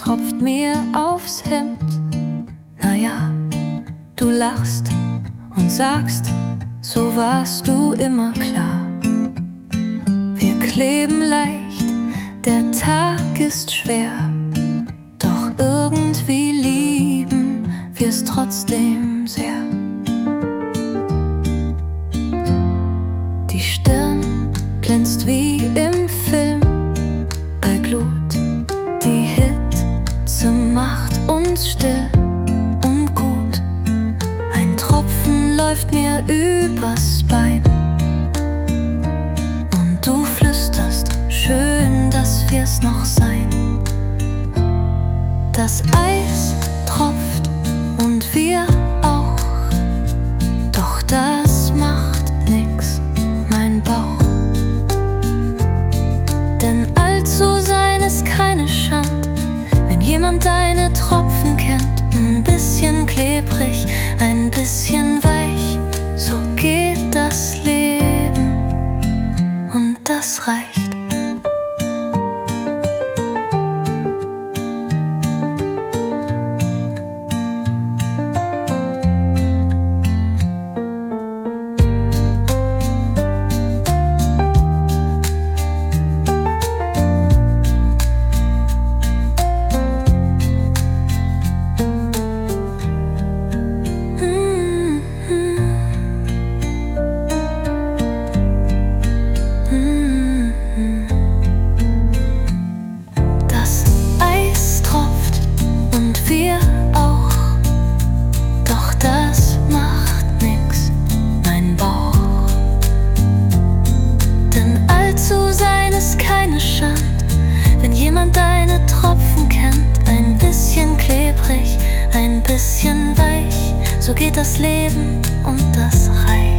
tropft mir aufs Hemd. Naja, du lachst und sagst, so warst du immer klar. Wir kleben leicht, der Tag ist schwer, doch irgendwie lieben wir's trotzdem sehr. Die Stirn glänzt wie im Film bei Glut. Die Hitze macht uns still und gut. Ein Tropfen läuft mir übers Bein und du flüsterst, schön, dass wir's noch sein. Das Eis tropft und wir auch, doch das macht nix, mein Bauch. Denn alt zu sein ist keine Schand, wenn jemand deine Tropfen kennt. Ein bisschen klebrig, ein bisschen weich, so geht das Leben und das reicht. Wenn jemand deine Tropfen kennt, ein bisschen klebrig, ein bisschen weich, so geht das Leben und das reicht.